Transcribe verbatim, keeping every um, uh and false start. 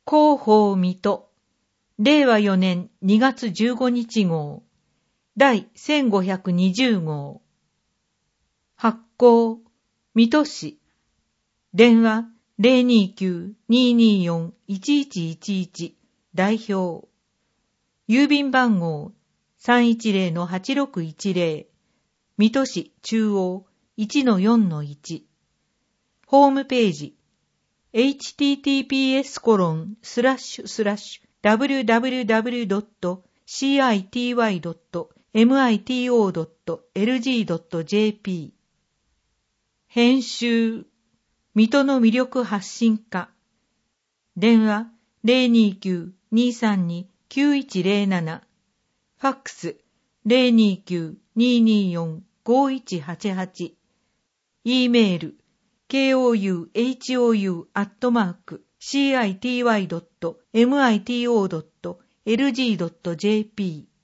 広報水戸、れいわよねんにがつじゅうごにち号、第せんごひゃくにじゅう号。発行、水戸市。電話 ゼロにきゅう にーにーよん いちいちいちいち 代表。郵便番号 さんいちゼロ はちろくいちゼロ 水戸市中央 いちのよんのいち。ホームページ エイチティーティーピーエスコロンスラッシュスラッシュダブリューダブリューダブリュードットシーアイティーワイドットエムアイティーオードットエルジードットジェーピー。編集、水戸の魅力発信課。電話 ゼロにきゅう にーさんに きゅういちゼロなな。ファックス ゼロにきゅう にーにーよん ごいちはちはち。E メール ケーオーユーエイチオーユー アットマーク シーアイティーワイドットエムアイティーオードットエルジードットジェーピー